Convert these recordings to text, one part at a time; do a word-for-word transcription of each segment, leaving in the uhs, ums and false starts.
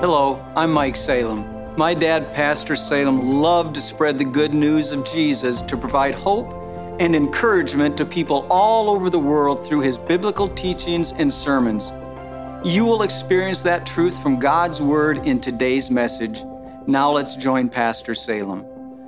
Hello, I'm Mike Salem. My dad, Pastor Salem, loved to spread the good news of Jesus to provide hope and encouragement to people all over the world through his biblical teachings and sermons. You will experience that truth from God's Word in today's message. Now let's join Pastor Salem.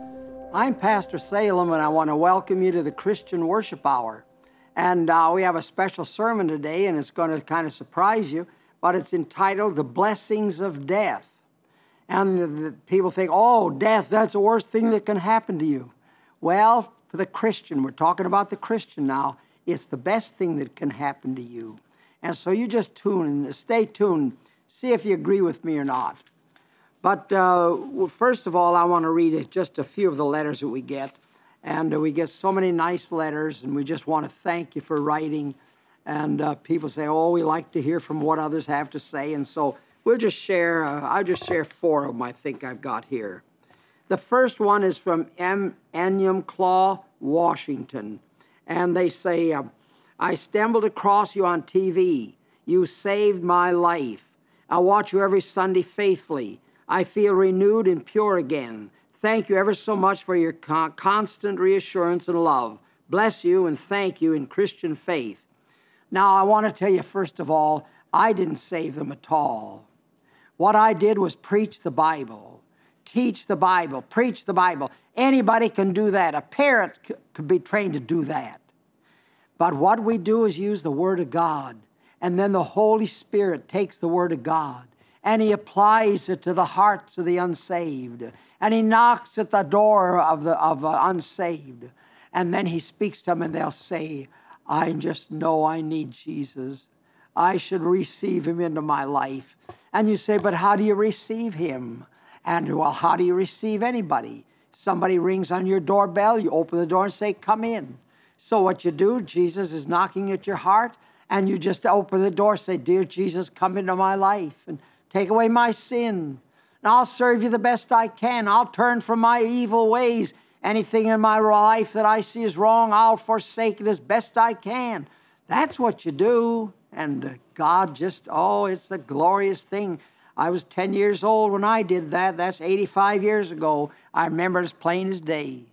I'm Pastor Salem, and I want to welcome you to the Christian Worship Hour. And uh, we have a special sermon today, and it's going to kind of surprise you, but it's entitled, The Blessings of Death. And the, the people think, oh, death, that's the worst thing that can happen to you. Well, for the Christian, we're talking about the Christian now, it's the best thing that can happen to you. And so you just tune, stay tuned, see if you agree with me or not. But uh, well, first of all, I want to read just a few of the letters that we get. And uh, we get so many nice letters, and we just want to thank you for writing. And uh, people say, oh, we like to hear from what others have to say. And so we'll just share, uh, I'll just share four of them I think I've got here. The first one is from M. Enumclaw, Washington. And they say, uh, I stumbled across you on T V. You saved my life. I watch you every Sunday faithfully. I feel renewed and pure again. Thank you ever so much for your con- constant reassurance and love. Bless you and thank you in Christian faith. Now, I want to tell you, first of all, I didn't save them at all. What I did was preach the Bible, teach the Bible, preach the Bible. Anybody can do that. A parent c- could be trained to do that. But what we do is use the Word of God, and then the Holy Spirit takes the Word of God, and He applies it to the hearts of the unsaved, and He knocks at the door of the of the unsaved, and then He speaks to them, and they'll say, I just know I need Jesus. I should receive Him into my life. And you say, but how do you receive Him? And, well, how do you receive anybody? Somebody rings on your doorbell, you open the door and say, come in. So what you do, Jesus is knocking at your heart, and you just open the door, say, dear Jesus, come into my life and take away my sin. And I'll serve you the best I can. I'll turn from my evil ways. Anything in my life that I see is wrong, I'll forsake it as best I can. That's what you do. And God just, oh, it's the glorious thing. I was ten years old when I did that. That's eighty-five years ago. I remember as plain as day.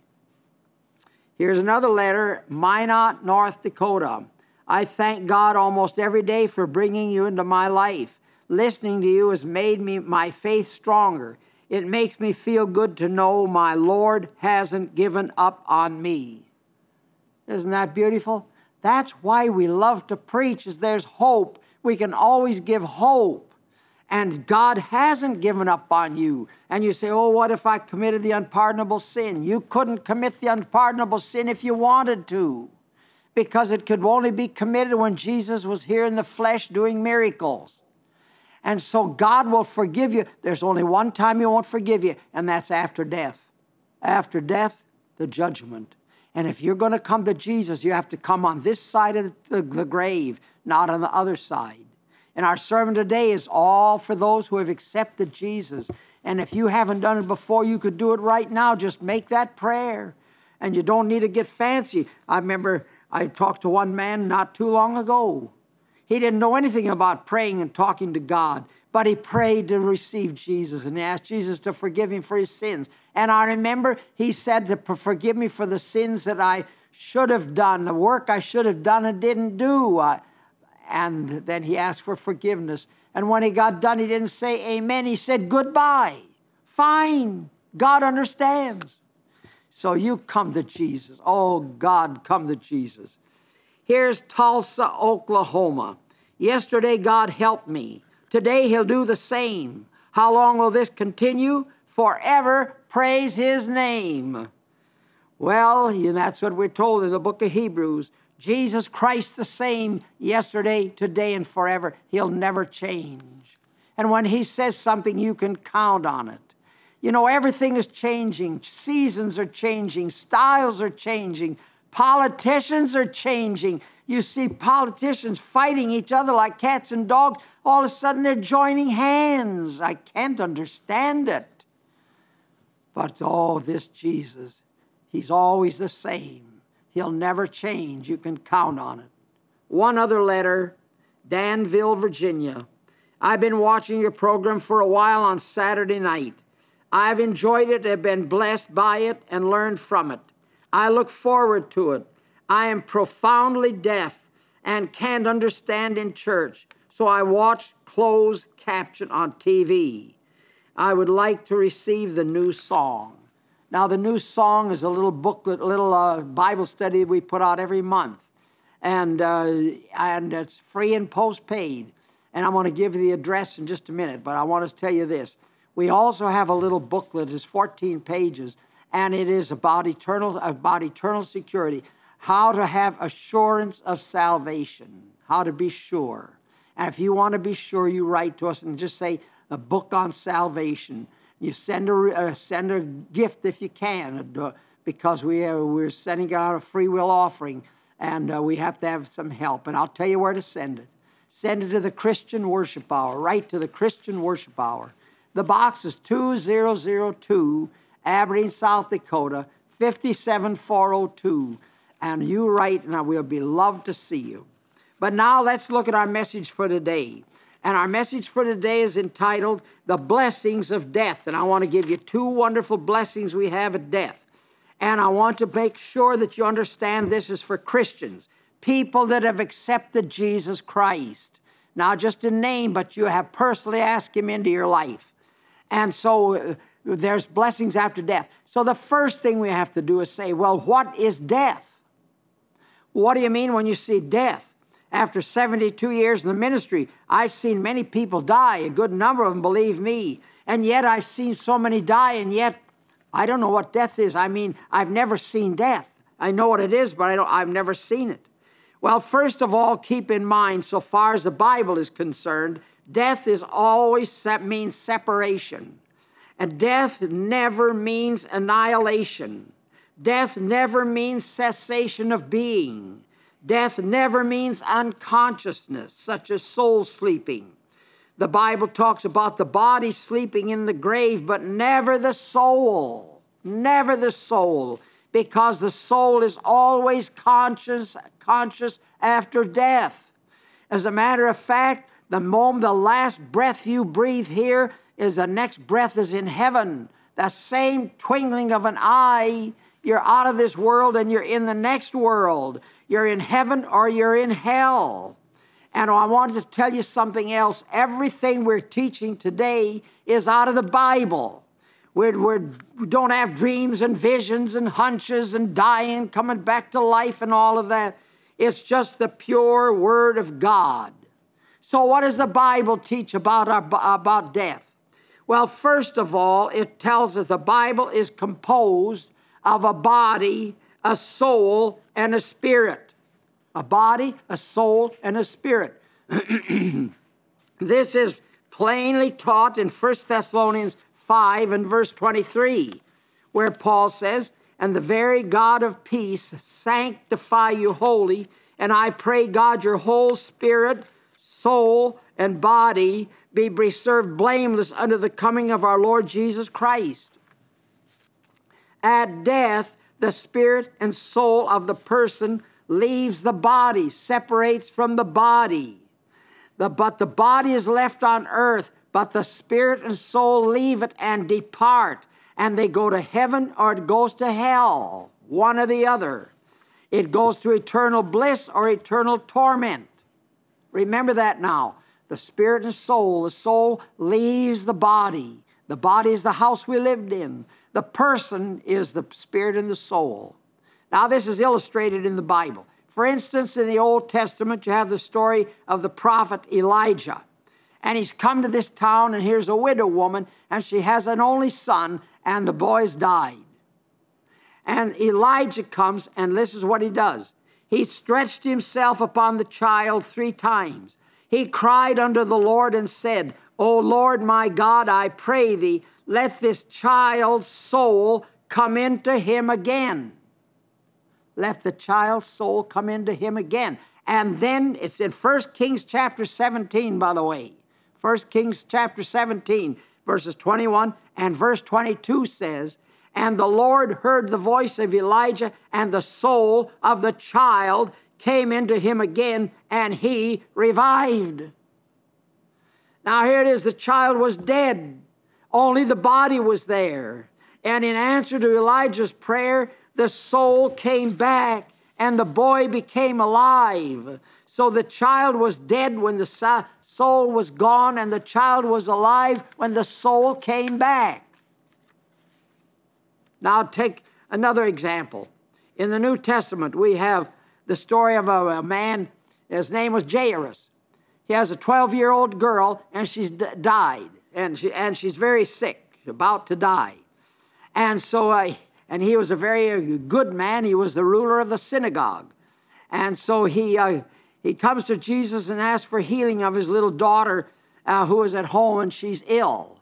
Here's another letter, Minot, North Dakota. I thank God almost every day for bringing you into my life. Listening to you has made me my faith stronger. It makes me feel good to know my Lord hasn't given up on me. Isn't that beautiful? That's why we love to preach, is there's hope. We can always give hope. And God hasn't given up on you. And you say, oh, what if I committed the unpardonable sin? You couldn't commit the unpardonable sin if you wanted to, because it could only be committed when Jesus was here in the flesh doing miracles. And so God will forgive you. There's only one time He won't forgive you, and that's after death. After death, the judgment. And if you're going to come to Jesus, you have to come on this side of the, the grave, not on the other side. And our sermon today is all for those who have accepted Jesus. And if you haven't done it before, you could do it right now. Just make that prayer. And you don't need to get fancy. I remember I talked to one man not too long ago. He didn't know anything about praying and talking to God, but he prayed to receive Jesus, and he asked Jesus to forgive him for his sins. And I remember he said to forgive me for the sins that I should have done, the work I should have done and didn't do. Uh, and then he asked for forgiveness. And when he got done, he didn't say amen. He said goodbye. Fine. God understands. So you come to Jesus. Oh, God, come to Jesus. Here's Tulsa, Oklahoma. Yesterday, God helped me. Today, He'll do the same. How long will this continue? Forever, praise His name. Well, that's what we're told in the book of Hebrews. Jesus Christ the same yesterday, today, and forever. He'll never change. And when He says something, you can count on it. You know, everything is changing. Seasons are changing. Styles are changing. Politicians are changing. You see politicians fighting each other like cats and dogs. All of a sudden, they're joining hands. I can't understand it. But, oh, this Jesus, He's always the same. He'll never change. You can count on it. One other letter, Danville, Virginia. I've been watching your program for a while on Saturday night. I've enjoyed it, have been blessed by it, and learned from it. I look forward to it. I am profoundly deaf and can't understand in church, so I watch closed caption on T V. I would like to receive the new song. Now, the new song is a little booklet, a little uh, Bible study we put out every month, and uh, and it's free and postpaid. And I'm going to give you the address in just a minute, but I want to tell you this. We also have a little booklet. It's fourteen pages, and it is about eternal, about eternal security, how to have assurance of salvation, how to be sure. And if you want to be sure, you write to us and just say a book on salvation. You send a, uh, send a gift if you can, uh, because we, uh, we're sending out a free will offering, and uh, we have to have some help. And I'll tell you where to send it. Send it to the Christian Worship Hour. Write to the Christian Worship Hour. The box is two thousand two, Aberdeen, South Dakota, five seven four oh two. And you write, and I will be loved to see you. But now let's look at our message for today. And our message for today is entitled, The Blessings of Death. And I want to give you two wonderful blessings we have at death. And I want to make sure that you understand this is for Christians, people that have accepted Jesus Christ. Not just a name, but you have personally asked him into your life. And so uh, there's blessings after death. So the first thing we have to do is say, well, what is death? What do you mean when you see death? After seventy-two years in the ministry, I've seen many people die, a good number of them, believe me. And yet I've seen so many die, and yet I don't know what death is. I mean, I've never seen death. I know what it is, but I don't, I've never seen it. Well, first of all, keep in mind, so far as the Bible is concerned, death is always means separation. And death never means annihilation. Death never means cessation of being. Death never means unconsciousness, such as soul sleeping. The Bible talks about the body sleeping in the grave, but never the soul. Never the soul, because the soul is always conscious, conscious after death. As a matter of fact, the moment, the last breath you breathe here is the next breath is in heaven. The same twinkling of an eye, you're out of this world and you're in the next world. You're in heaven or you're in hell. And I wanted to tell you something else. Everything we're teaching today is out of the Bible. We're, we're, we don't have dreams and visions and hunches and dying, coming back to life and all of that. It's just the pure Word of God. So what does the Bible teach about, our, about death? Well, first of all, it tells us the Bible is composed of a body, a soul, and a spirit. A body, a soul, and a spirit. This is plainly taught in First Thessalonians five and verse twenty-three, where Paul says, and the very God of peace sanctify you wholly, and I pray God your whole spirit, soul, and body be preserved blameless unto the coming of our Lord Jesus Christ. At death, the spirit and soul of the person leaves the body, separates from the body. The, but the body is left on earth, but the spirit and soul leave it and depart, and they go to heaven or it goes to hell, one or the other. It goes to eternal bliss or eternal torment. Remember that now. The spirit and soul, the soul leaves the body. The body is the house we lived in. The person is the spirit and the soul. Now, this is illustrated in the Bible. For instance, in the Old Testament, you have the story of the prophet Elijah. And he's come to this town, and here's a widow woman, and she has an only son, and the boy's died. And Elijah comes, and this is what he does. He stretched himself upon the child three times. He cried unto the Lord and said, O Lord my God, I pray thee, let this child's soul come into him again. Let the child's soul come into him again. And then it's in First Kings chapter seventeen, by the way. First Kings chapter seventeen, verses twenty-one and verse twenty-two says, and the Lord heard the voice of Elijah, and the soul of the child came into him again, and he revived. Now here it is, the child was dead. Only the body was there. And in answer to Elijah's prayer, the soul came back and the boy became alive. So the child was dead when the soul was gone, and the child was alive when the soul came back. Now take another example. In the New Testament, we have the story of a, a man, his name was Jairus. He has a twelve-year-old girl, and she's d- died, and, she, and she's very sick, about to die. And so, uh, and he was a very good man. He was the ruler of the synagogue. And so he, uh, he comes to Jesus and asks for healing of his little daughter uh, who is at home, and she's ill.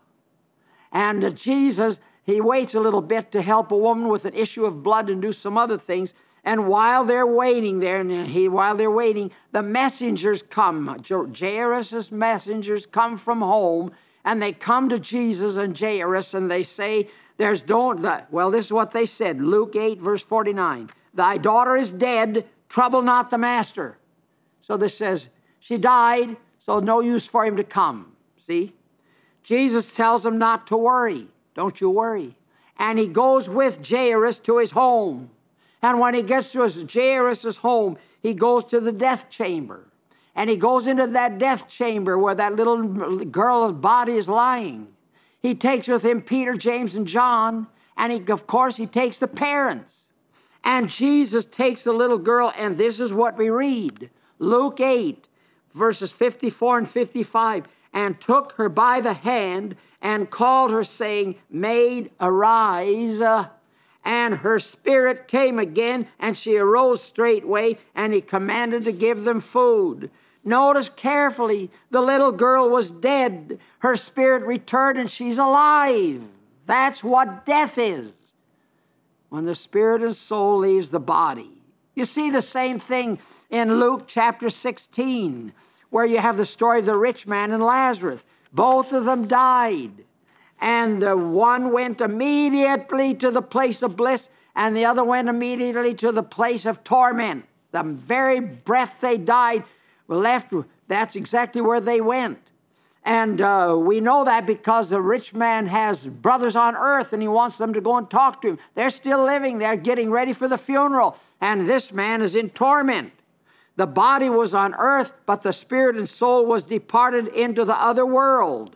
And uh, Jesus, he waits a little bit to help a woman with an issue of blood and do some other things. And while they're waiting there, and he, while they're waiting, the messengers come. Jairus' messengers come from home, and they come to Jesus and Jairus, and they say, "There's don't." The, well, this is what they said. Luke eight, verse forty-nine. "Thy daughter is dead. Trouble not the master." So this says she died, so no use for him to come. See, Jesus tells them not to worry. Don't you worry. And he goes with Jairus to his home. And when he gets to his Jairus' home, he goes to the death chamber. And he goes into that death chamber where that little girl's body is lying. He takes with him Peter, James, and John. And he, of course, he takes the parents. And Jesus takes the little girl, and this is what we read. Luke eight, verses fifty-four and fifty-five. "And took her by the hand and called her, saying, Maid, arise. And her spirit came again, and she arose straightway, and he commanded to give them food." Notice carefully, the little girl was dead. Her spirit returned, and she's alive. That's what death is, when the spirit and soul leaves the body. You see the same thing in Luke chapter sixteen, where you have the story of the rich man and Lazarus. Both of them died. And the one went immediately to the place of bliss, and the other went immediately to the place of torment. The very breath they died were left, that's exactly where they went. And uh, we know that because the rich man has brothers on earth, and he wants them to go and talk to him. They're still living. They're getting ready for the funeral. And this man is in torment. The body was on earth, but the spirit and soul was departed into the other world.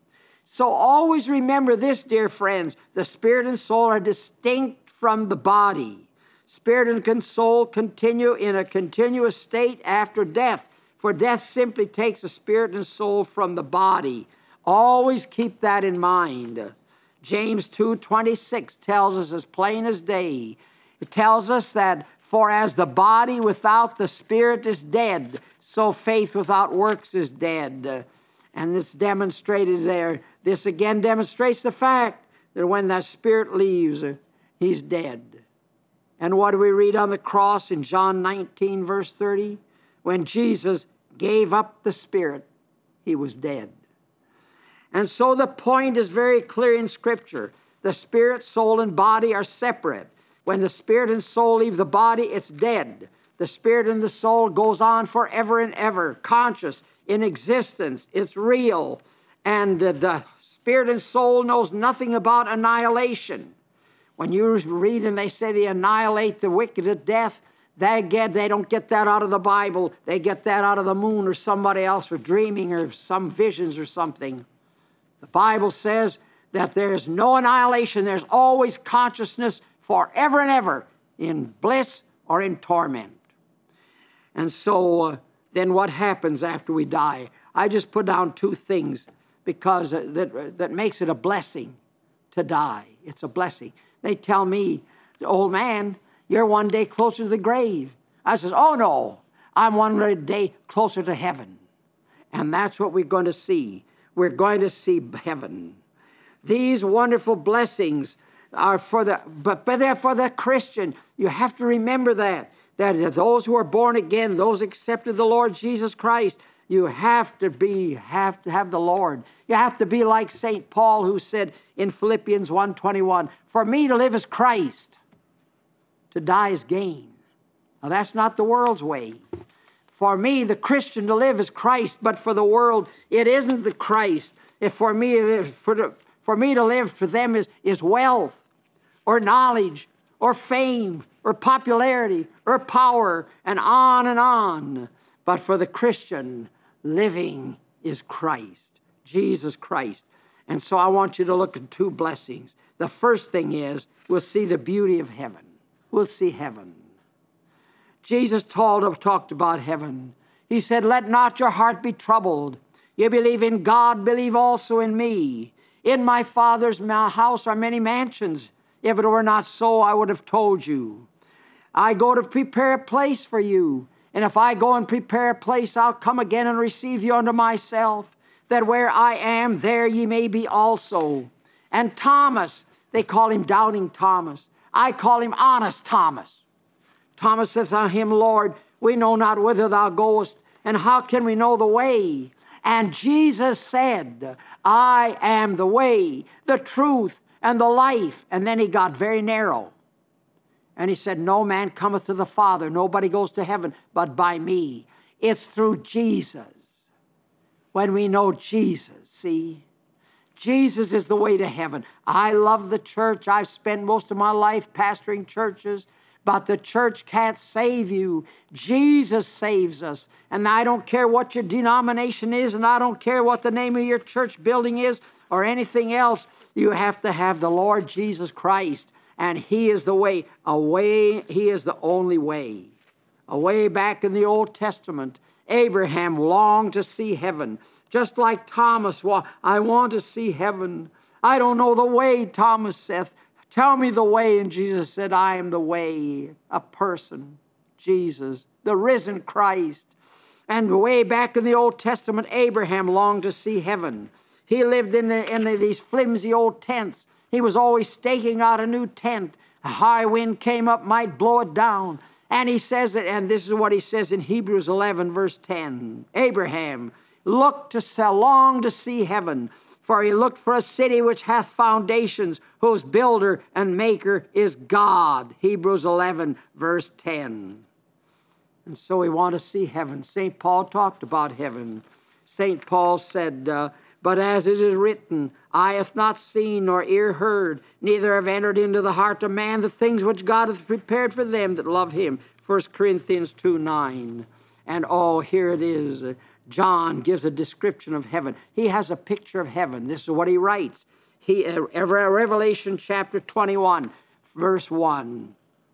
So always remember this, dear friends. The spirit and soul are distinct from the body. Spirit and soul continue in a continuous state after death, for death simply takes the spirit and soul from the body. Always keep that in mind. James two twenty-six tells us as plain as day. It tells us that, "For as the body without the spirit is dead, so faith without works is dead." And it's demonstrated there. This again demonstrates the fact that when that spirit leaves, he's dead. And what do we read on the cross in John nineteen, verse thirty? When Jesus gave up the spirit, he was dead. And so the point is very clear in Scripture. The spirit, soul, and body are separate. When the spirit and soul leave the body, it's dead. The spirit and the soul goes on forever and ever, conscious, in existence. It's real. And the spirit and soul knows nothing about annihilation. When you read and they say they annihilate the wicked at death, they get they don't get that out of the Bible. They get that out of the moon or somebody else, or dreaming, or some visions or something. The Bible says that there's no annihilation. There's always consciousness forever and ever, in bliss or in torment. And so uh, then what happens after we die? I just put down two things because uh, that, uh, that makes it a blessing to die. It's a blessing. They tell me, "Old man, you're one day closer to the grave." I says, "Oh no, I'm one day closer to heaven." And that's what we're going to see. We're going to see heaven. These wonderful blessings are for the, but, but they're for the Christian. You have to remember that. That those who are born again, those accepted the Lord Jesus Christ, you have to be, have to have the Lord. You have to be like Saint Paul, who said in Philippians one twenty-one, "For me to live is Christ, to die is gain." Now that's not the world's way. For me, the Christian to live is Christ, but for the world, it isn't the Christ. If for me, it is, for, the, for me to live for them is, is wealth or knowledge or fame or popularity or power, and on and on. But for the Christian, living is Christ, Jesus Christ. And so I want you to look at two blessings. The first thing is we'll see the beauty of heaven. We'll see heaven. Jesus told, talked about heaven. He said, let not your heart be troubled. You believe in God, believe also in me. In my Father's house are many mansions. If it were not so, I would have told you. I go to prepare a place for you. And if I go and prepare a place, I'll come again and receive you unto myself, that where I am, there ye may be also. And Thomas, they call him Doubting Thomas. I call him Honest Thomas. Thomas saith unto him, Lord, we know not whither thou goest, and how can we know the way? And Jesus said, I am the way, the truth, and the life. And then he got very narrow. And he said, no man cometh to the Father. Nobody goes to heaven but by me. It's through Jesus. When we know Jesus, see? Jesus is the way to heaven. I love the church. I've spent most of my life pastoring churches. But the church can't save you. Jesus saves us. And I don't care what your denomination is, and I don't care what the name of your church building is or anything else. You have to have the Lord Jesus Christ. And he is the way. A way, he is the only way. A way back in the Old Testament, Abraham longed to see heaven. Just like Thomas, well, I want to see heaven. I don't know the way, Thomas saith. Tell me the way. And Jesus said, I am the way, a person, Jesus, the risen Christ. And way back in the Old Testament, Abraham longed to see heaven. He lived in, the, in the, these flimsy old tents. He was always staking out a new tent. A high wind came up, might blow it down. And he says that, and this is what he says in Hebrews eleven, verse ten. Abraham looked to sell, long to see heaven, for he looked for a city which hath foundations, whose builder and maker is God. Hebrews eleven, verse ten. And so we want to see heaven. Saint Paul talked about heaven. Saint Paul said, uh, but as it is written, eye hath not seen nor ear heard, neither have entered into the heart of man the things which God hath prepared for them that love him. First Corinthians two, nine. And oh, here it is. John gives a description of heaven. He has a picture of heaven. This is what he writes. He, uh, Revelation chapter twenty-one, verse one.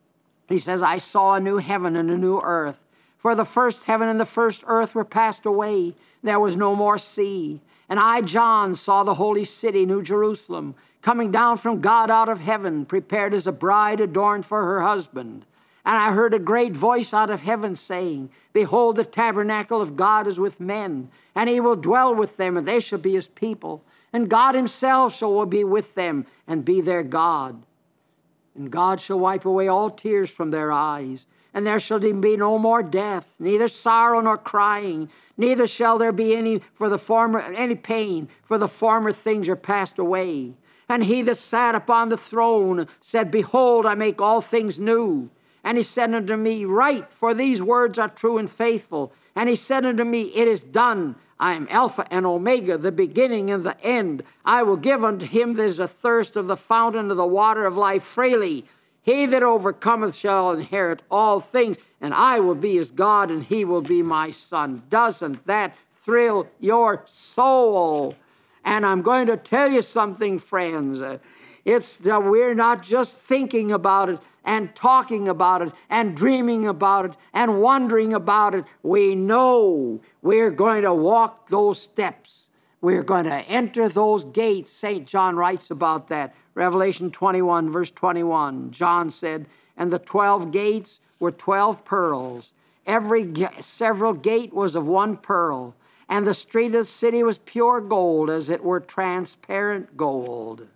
He says, I saw a new heaven and a new earth. For the first heaven and the first earth were passed away. There was no more sea. And I, John, saw the holy city, New Jerusalem, coming down from God out of heaven, prepared as a bride adorned for her husband. And I heard a great voice out of heaven saying, behold, the tabernacle of God is with men, and he will dwell with them, and they shall be his people. And God himself shall be with them and be their God. And God shall wipe away all tears from their eyes, and there shall be no more death, neither sorrow nor crying, neither shall there be any for the former any pain, for the former things are passed away. And he that sat upon the throne said, behold, I make all things new. And he said unto me, write, for these words are true and faithful. And he said unto me, it is done. I am Alpha and Omega, the beginning and the end. I will give unto him that is athirst of the fountain of the water of life freely. He that overcometh shall inherit all things, and I will be his God, and he will be my son. Doesn't that thrill your soul? And I'm going to tell you something, friends. It's that we're not just thinking about it and talking about it and dreaming about it and wondering about it. We know we're going to walk those steps. We're going to enter those gates. Saint John writes about that. Revelation twenty-one, verse twenty-one. John said, and the twelve gates were twelve pearls. Every ga- several gate was of one pearl. And the street of the city was pure gold, as it were transparent gold.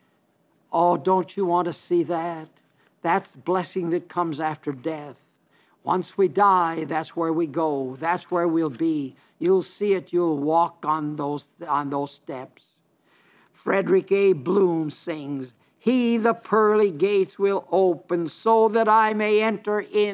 Oh, don't you want to see that? That's blessing that comes after death. Once we die, that's where we go. That's where we'll be. You'll see it. You'll walk on those, on those steps. Frederick A. Bloom sings, he the pearly gates will open so that I may enter in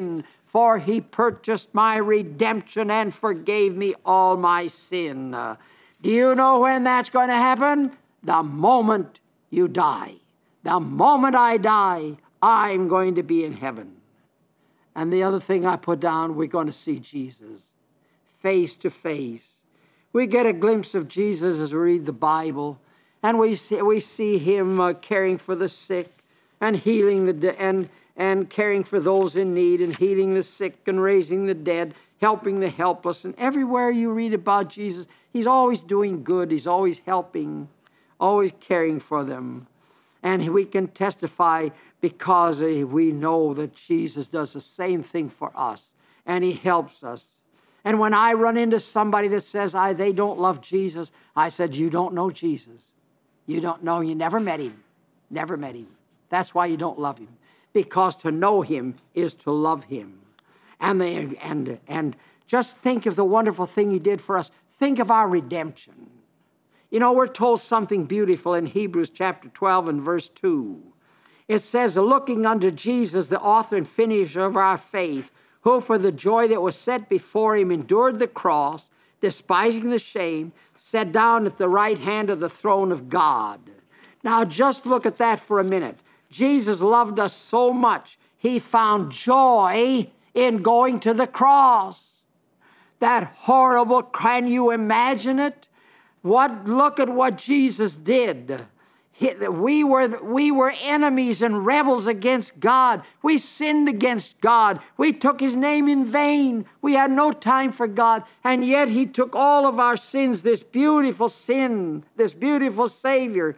for he purchased my redemption and forgave me all my sin. Uh, do you know when that's going to happen? The moment you die. The moment I die, I'm going to be in heaven. And the other thing I put down, we're going to see Jesus face to face. We get a glimpse of Jesus as we read the Bible, and we see, we see him uh, caring for the sick and healing the de- and and caring for those in need and healing the sick and raising the dead, helping the helpless. And everywhere you read about Jesus, he's always doing good. He's always helping, always caring for them. And we can testify because we know that Jesus does the same thing for us, and he helps us. And when I run into somebody that says I, they don't love Jesus, I said, you don't know Jesus. You don't know. You never met him. Never met him. That's why you don't love him. Because to know him is to love him. And, they, and, and just think of the wonderful thing he did for us. Think of our redemption. You know, we're told something beautiful in Hebrews chapter twelve and verse two. It says, looking unto Jesus, the author and finisher of our faith, who for the joy that was set before him endured the cross, despising the shame, sat down at the right hand of the throne of God. Now just look at that for a minute. Jesus loved us so much, he found joy in going to the cross. That horrible, can you imagine it? What, look at what Jesus did. He, we, were, we were enemies and rebels against God. We sinned against God. We took his name in vain. We had no time for God. And yet he took all of our sins, this beautiful sin, this beautiful Savior.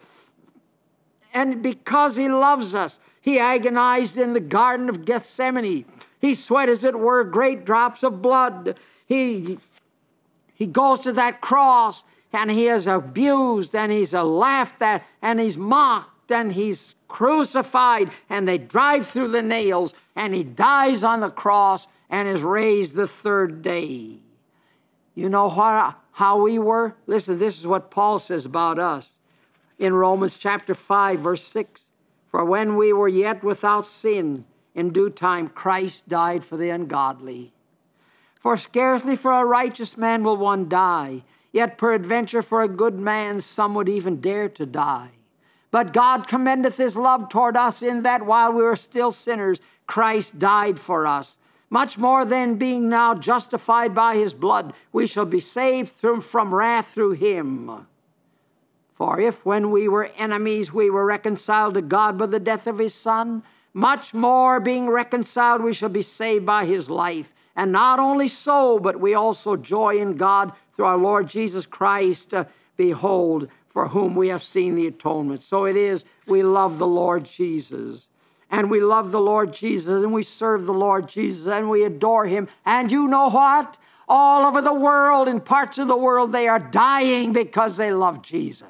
And because he loves us, he agonized in the Garden of Gethsemane. He sweat, as it were, great drops of blood. He, he goes to that cross, and he is abused, and he's laughed at, and he's mocked, and he's crucified, and they drive through the nails, and he dies on the cross and is raised the third day. You know how, how we were? Listen, this is what Paul says about us. In Romans chapter five, verse six, for when we were yet without sin, in due time Christ died for the ungodly. For scarcely for a righteous man will one die, yet peradventure for a good man some would even dare to die. But God commendeth his love toward us in that while we were still sinners, Christ died for us. Much more then, being now justified by his blood, we shall be saved from, from wrath through him. For if when we were enemies, we were reconciled to God by the death of his Son, much more being reconciled, we shall be saved by his life. And not only so, but we also joy in God through our Lord Jesus Christ. Uh, behold, for whom we have seen the atonement. So it is, we love the Lord Jesus. And we love the Lord Jesus, and we serve the Lord Jesus, and we adore him. And you know what? All over the world, in parts of the world, they are dying because they love Jesus.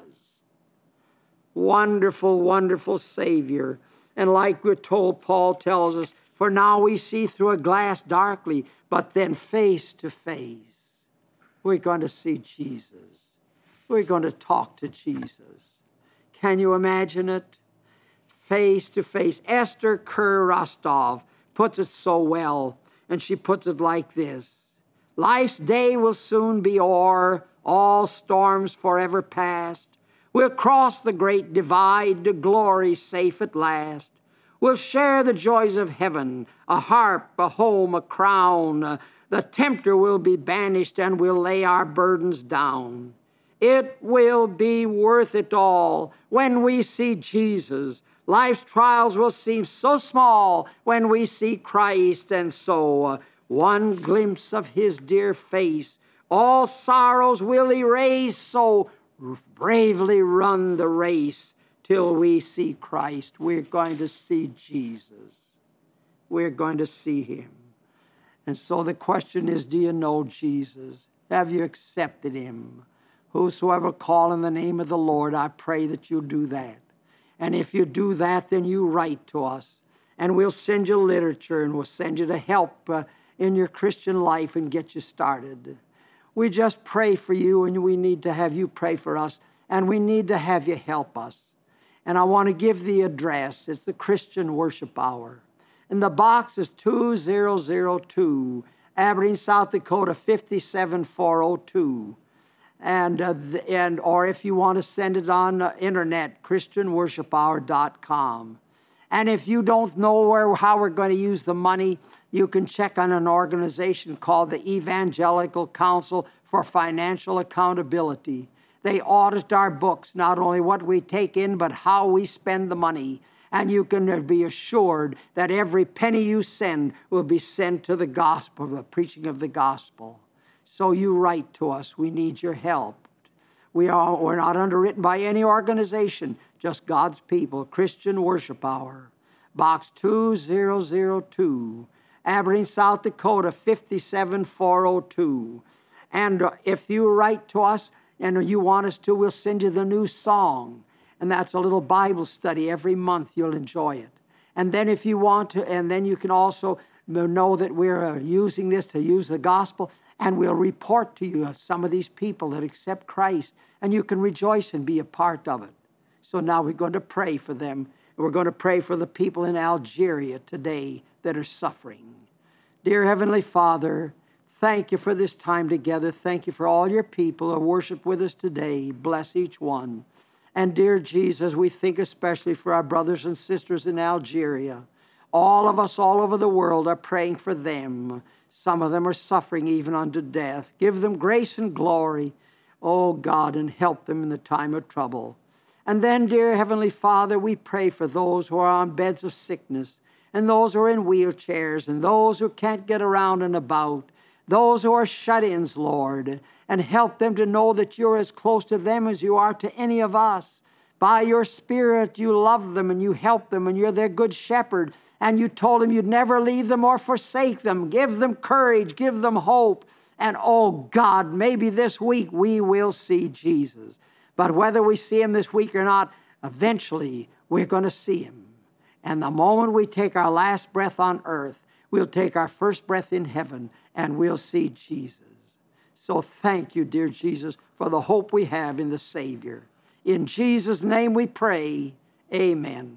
Wonderful, wonderful Savior. And like we're told, Paul tells us, for now we see through a glass darkly, but then face to face. We're going to see Jesus. We're going to talk to Jesus. Can you imagine it? Face to face. Esther Kerr Rostov puts it so well, and she puts it like this. Life's day will soon be o'er, all storms forever past. We'll cross the great divide to glory safe at last. We'll share the joys of heaven, a harp, a home, a crown. Uh, the tempter will be banished, and we'll lay our burdens down. It will be worth it all when we see Jesus. Life's trials will seem so small when we see Christ, and so uh, one glimpse of his dear face, all sorrows will erase, so bravely run the race till we see Christ. We're going to see Jesus. We're going to see him. And so the question is, do you know Jesus? Have you accepted him? Whosoever call in the name of the Lord, I pray that you'll do that. And if you do that, then you write to us. And we'll send you literature, and we'll send you to help uh, in your Christian life and get you started. We just pray for you, and we need to have you pray for us, and we need to have you help us. And I want to give the address. It's the Christian Worship Hour. And the box is two thousand two, Aberdeen, South Dakota, five seven four oh two. And, uh, the, and or if you want to send it on the internet, Christian Worship Hour dot com. And if you don't know where, how we're going to use the money, you can check on an organization called the Evangelical Council for Financial Accountability. They audit our books, not only what we take in, but how we spend the money. And you can be assured that every penny you send will be sent to the gospel, the preaching of the gospel. So you write to us. We need your help. We are, we're not underwritten by any organization, just God's people. Christian Worship Hour, Box two thousand two, Aberdeen, South Dakota, five seven four oh two. And uh, if you write to us and you want us to, we'll send you the new song. And that's a little Bible study every month. You'll enjoy it. And then if you want to, and then you can also know that we're uh, using this to use the gospel. And we'll report to you some of these people that accept Christ, and you can rejoice and be a part of it. So now we're going to pray for them. We're going to pray for the people in Algeria today that are suffering. Dear Heavenly Father, thank you for this time together. Thank you for all your people who worship with us today. Bless each one. And dear Jesus, we think especially for our brothers and sisters in Algeria. All of us all over the world are praying for them. Some of them are suffering even unto death. Give them grace and glory, oh God, and help them in the time of trouble. And then, dear Heavenly Father, we pray for those who are on beds of sickness, and those who are in wheelchairs, and those who can't get around and about, those who are shut-ins, Lord, and help them to know that you're as close to them as you are to any of us. By your Spirit, you love them and you help them, and you're their good shepherd. And you told them you'd never leave them or forsake them. Give them courage. Give them hope. And oh God, maybe this week we will see Jesus. But whether we see him this week or not, eventually we're going to see him. And the moment we take our last breath on earth, we'll take our first breath in heaven and we'll see Jesus. So thank you, dear Jesus, for the hope we have in the Savior. In Jesus' name we pray. Amen.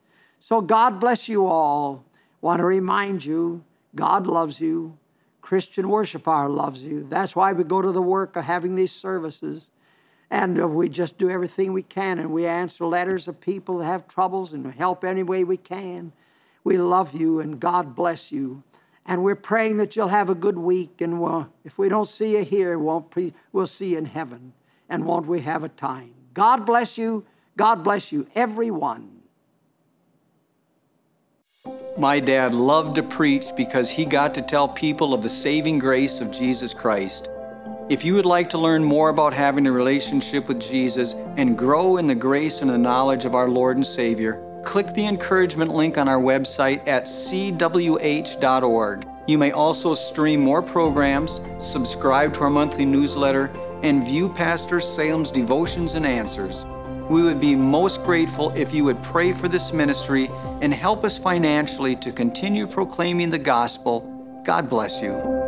So God bless you all. Want to remind you, God loves you. Christian Worship Hour loves you. That's why we go to the work of having these services. And uh, we just do everything we can. And we answer letters of people that have troubles and help any way we can. We love you and God bless you. And we're praying that you'll have a good week. And we'll, if we don't see you here, won't pre- we'll see you in heaven. And won't we have a time? God bless you. God bless you, everyone. My dad loved to preach because he got to tell people of the saving grace of Jesus Christ. If you would like to learn more about having a relationship with Jesus and grow in the grace and the knowledge of our Lord and Savior, click the encouragement link on our website at c w h dot org. You may also stream more programs, subscribe to our monthly newsletter, and view Pastor Salem's devotions and answers. We would be most grateful if you would pray for this ministry and help us financially to continue proclaiming the gospel. God bless you.